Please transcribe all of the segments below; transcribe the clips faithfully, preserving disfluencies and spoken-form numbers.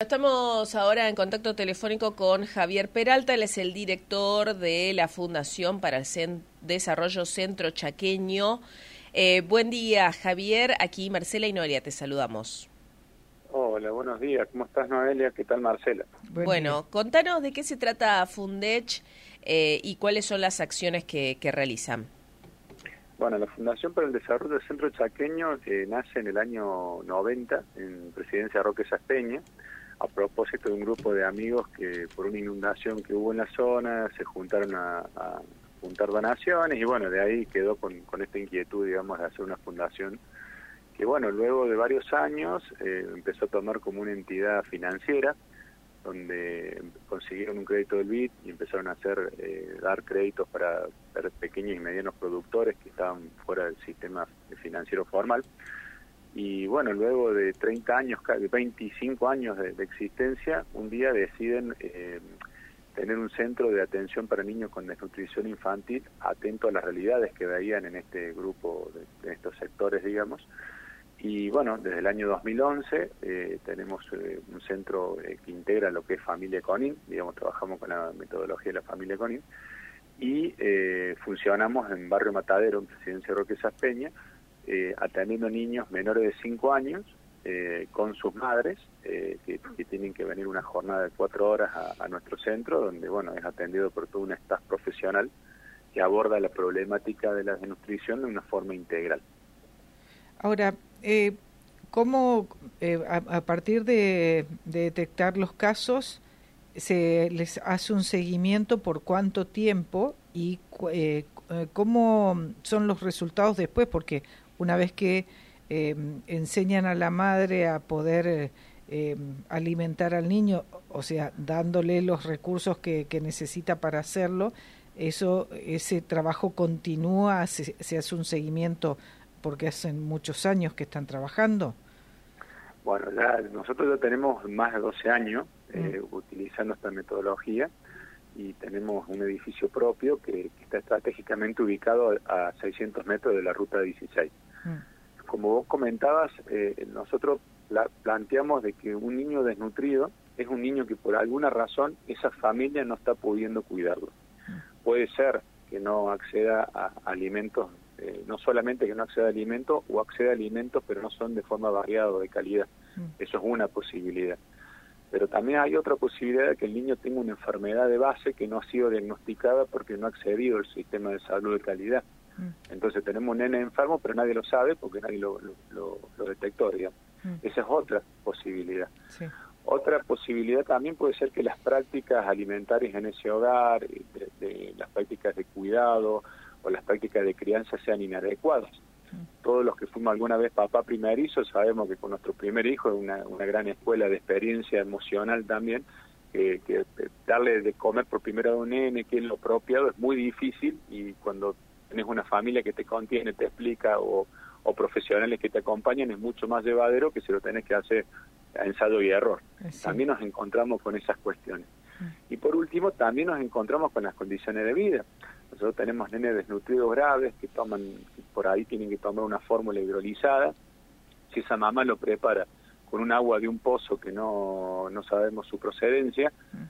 Estamos ahora en contacto telefónico con Javier Peralta, él es el director de la Fundación para el Cent- Desarrollo Centro Chaqueño. Eh, buen día, Javier, aquí Marcela y Noelia, te saludamos. Hola, buenos días, ¿cómo estás, Noelia? ¿Qué tal, Marcela? Buen bueno, día. Contanos de qué se trata Fundech eh, y cuáles son las acciones que, que realizan. Bueno, la Fundación para el Desarrollo del Centro Chaqueño eh, nace en el año noventa, en Presidencia Roque Saspeña, a propósito de un grupo de amigos que por una inundación que hubo en la zona se juntaron a, a juntar donaciones y bueno, de ahí quedó con, con esta inquietud, digamos, de hacer una fundación que bueno, luego de varios años eh, empezó a tomar como una entidad financiera, donde consiguieron un crédito del B I D y empezaron a hacer eh, dar créditos para, para pequeños y medianos productores que estaban fuera del sistema financiero formal. Y bueno, luego de treinta años, veinticinco años de, de existencia, un día deciden eh, tener un centro de atención para niños con desnutrición infantil, atento a las realidades que veían en este grupo, de, de estos sectores, digamos. Y bueno, desde el año dos mil once eh, tenemos eh, un centro eh, que integra lo que es Familia Conin, digamos, trabajamos con la metodología de la Familia Conin, y eh, funcionamos en Barrio Matadero, en Presidencia Roque Saspeña, eh, atendiendo niños menores de cinco años eh, con sus madres, eh, que, que tienen que venir una jornada de cuatro horas a, a nuestro centro, donde bueno es atendido por todo un staff profesional que aborda la problemática de la desnutrición de una forma integral. Ahora, eh, ¿cómo eh, a, a partir de, de detectar los casos se les hace un seguimiento por cuánto tiempo y eh, cómo son los resultados después? Porque una vez que eh, enseñan a la madre a poder eh, alimentar al niño, o sea, dándole los recursos que, que necesita para hacerlo, eso ese trabajo continúa, se, se hace un seguimiento porque hacen muchos años que están trabajando. Bueno, ya, nosotros ya tenemos más de doce años eh, mm. utilizando esta metodología y tenemos un edificio propio que, que está estratégicamente ubicado a seiscientos metros de la ruta dieciséis. Mm. Como vos comentabas, eh, nosotros pla planteamos de que un niño desnutrido es un niño que por alguna razón esa familia no está pudiendo cuidarlo. Mm. Puede ser que no acceda a alimentos, eh, no solamente que no acceda a alimentos o acceda a alimentos pero no son de forma variada o de calidad. Mm. Eso es una posibilidad. Pero también hay otra posibilidad de que el niño tenga una enfermedad de base que no ha sido diagnosticada porque no ha accedido al sistema de salud de calidad. Mm. Entonces tenemos un nene enfermo, pero nadie lo sabe porque nadie lo, lo, lo, lo detectó, digamos. Mm. Esa es otra posibilidad. Sí. Otra posibilidad también puede ser que las prácticas alimentarias en ese hogar, de, de las prácticas de cuidado o las prácticas de crianza sean inadecuadas. Todos los que fuimos alguna vez papá primerizo sabemos que con nuestro primer hijo es una, una gran escuela de experiencia emocional también, que, que darle de comer por primera vez a un nene, que es lo apropiado, es muy difícil, y cuando tenés una familia que te contiene, te explica, o, o profesionales que te acompañan, es mucho más llevadero que si lo tenés que hacer a ensayo y error. Sí. También nos encontramos con esas cuestiones. Y por último, también nos encontramos con las condiciones de vida. Nosotros tenemos nenes desnutridos graves que toman, que por ahí tienen que tomar una fórmula hidrolizada. Si esa mamá lo prepara con un agua de un pozo que no, no sabemos su procedencia,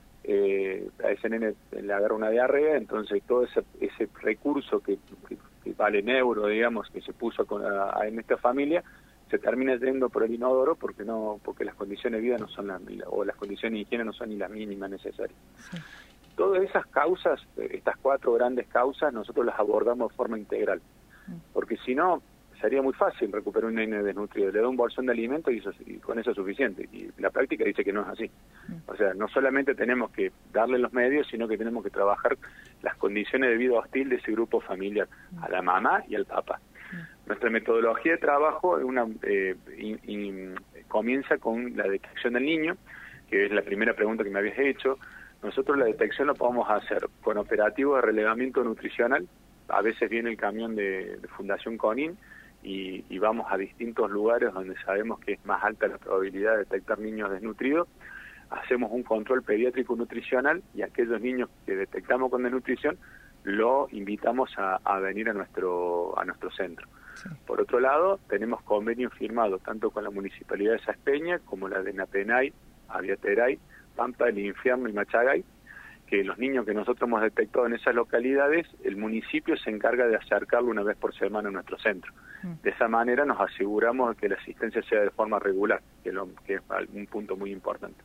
eh, a ese nene le agarra una diarrea, entonces todo ese, ese recurso que, que, que vale en euro, digamos, que se puso con a, a, en esta familia, se termina yendo por el inodoro porque no porque las condiciones de vida no son las o las condiciones de higiene no son ni las mínimas necesarias. Sí. Todas esas causas, estas cuatro grandes causas, nosotros las abordamos de forma integral, porque si no sería muy fácil recuperar un nene desnutrido, le da un bolsón de alimentos y, eso, y con eso es suficiente, y la práctica dice que no es así. O sea, no solamente tenemos que darle los medios, sino que tenemos que trabajar las condiciones de vida hostil de ese grupo familiar, a la mamá y al papá. Nuestra metodología de trabajo es una, eh, in, in, comienza con la detección del niño, que es la primera pregunta que me habías hecho. Nosotros la detección la podemos hacer con operativos de relevamiento nutricional. A veces viene el camión de, de Fundación Conin y, y vamos a distintos lugares donde sabemos que es más alta la probabilidad de detectar niños desnutridos. Hacemos un control pediátrico nutricional y aquellos niños que detectamos con desnutrición lo invitamos a, a venir a nuestro a nuestro centro. Sí. Por otro lado, tenemos convenios firmados tanto con la Municipalidad de Saspeña como la de Napenay Aviateray, Pampa del Infierno y Machagay, que los niños que nosotros hemos detectado en esas localidades, el municipio se encarga de acercarlo una vez por semana a nuestro centro. De esa manera nos aseguramos de que la asistencia sea de forma regular, que, lo, que es un punto muy importante.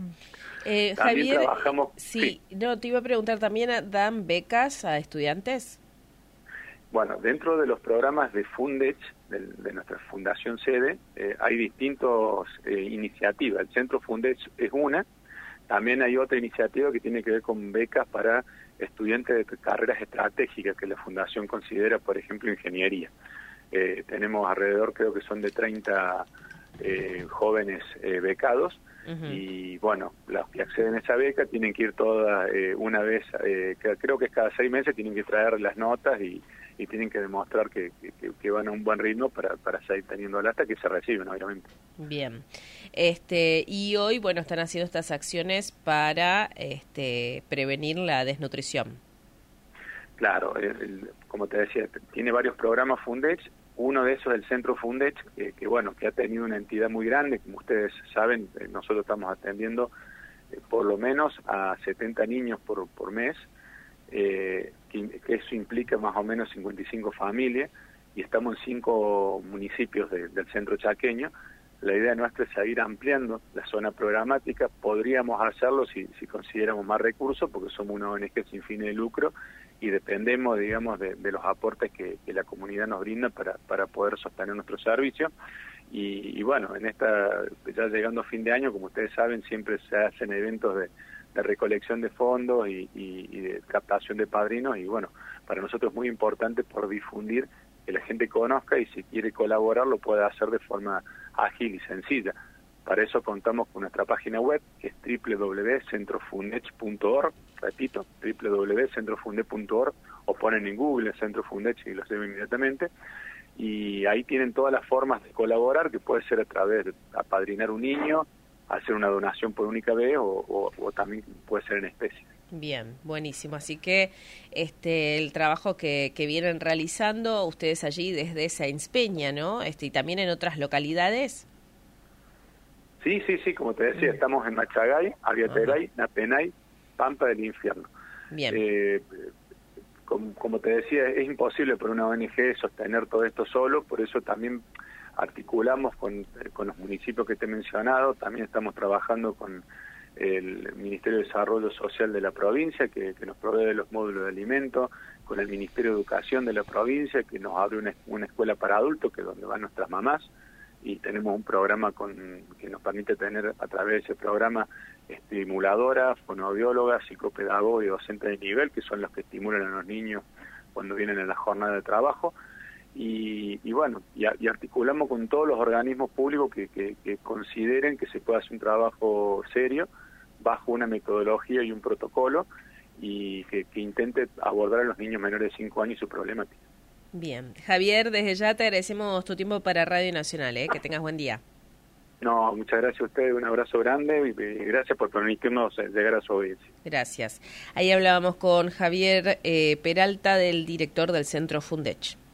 Eh, también Javier, trabajamos... Sí, sí, no, te iba a preguntar, ¿también dan becas a estudiantes? Bueno, dentro de los programas de Fundech, de, de nuestra fundación sede, eh, hay distintas eh, iniciativas. El Centro Fundech es una. También hay otra iniciativa que tiene que ver con becas para estudiantes de carreras estratégicas que la Fundación considera, por ejemplo, ingeniería. Eh, tenemos alrededor, creo que son de treinta eh, jóvenes eh, becados, uh-huh. Y bueno, los que acceden a esa beca tienen que ir todas eh, una vez, eh, que, creo que es cada seis meses, tienen que traer las notas y, y tienen que demostrar que, que, que van a un buen ritmo para, para seguir teniendo la hasta que se reciben, obviamente. Bien. Este, y hoy, bueno, están haciendo estas acciones para este, prevenir la desnutrición. Claro, el, el, como te decía, tiene varios programas Fundech. Uno de esos es el Centro Fundech, que, que bueno, que ha tenido una entidad muy grande. Como ustedes saben, eh, nosotros estamos atendiendo eh, por lo menos a setenta niños por, por mes, eh, que, que eso implica más o menos cincuenta y cinco familias, y estamos en cinco municipios de, del centro chaqueño. La idea nuestra es seguir ampliando la zona programática. Podríamos hacerlo si, si consideramos más recursos, porque somos una O N G sin fines de lucro y dependemos, digamos, de, de los aportes que, que la comunidad nos brinda para, para poder sostener nuestro servicio. Y, y bueno, en esta, ya llegando a fin de año, como ustedes saben, siempre se hacen eventos de, de recolección de fondos y, y, y de captación de padrinos, y bueno, para nosotros es muy importante por difundir, que la gente conozca, y si quiere colaborar lo puede hacer de forma ágil y sencilla. Para eso contamos con nuestra página web, que es doble u doble u doble u punto centro fundech punto org, repito, doble u doble u doble u punto centro fundech punto org, o ponen en Google Centro Fundech y lo hacen inmediatamente, y ahí tienen todas las formas de colaborar, que puede ser a través de apadrinar un niño, hacer una donación por única vez, o, o, o también puede ser en especie. Bien, buenísimo. Así que este el trabajo que, que vienen realizando ustedes allí desde Sáenz Peña, ¿no? Este, y también en otras localidades. Sí, sí, sí, como te decía, estamos en Machagay, Aviateray, uh-huh. Napenay, Pampa del Infierno. Bien. Eh, como, como te decía, es imposible para una O N G sostener todo esto solo, por eso también articulamos con, con los municipios que te he mencionado. También estamos trabajando con el Ministerio de Desarrollo Social de la provincia, que, que nos provee de los módulos de alimentos, con el Ministerio de Educación de la provincia, que nos abre una, una escuela para adultos, que es donde van nuestras mamás, y tenemos un programa con que nos permite tener a través de ese programa estimuladora, fonoaudióloga, psicopedagoga y docente de nivel, que son los que estimulan a los niños cuando vienen en la jornada de trabajo. Y, y bueno, y, y articulamos con todos los organismos públicos que, que, que consideren que se puede hacer un trabajo serio, bajo una metodología y un protocolo, y que, que intente abordar a los niños menores de cinco años y su problemática. Bien. Javier, desde ya te agradecemos tu tiempo para Radio Nacional, ¿eh? Que tengas buen día. No, muchas gracias a ustedes, un abrazo grande y gracias por permitirnos llegar a su audiencia. Gracias. Ahí hablábamos con Javier eh, Peralta, del director del Centro Fundech.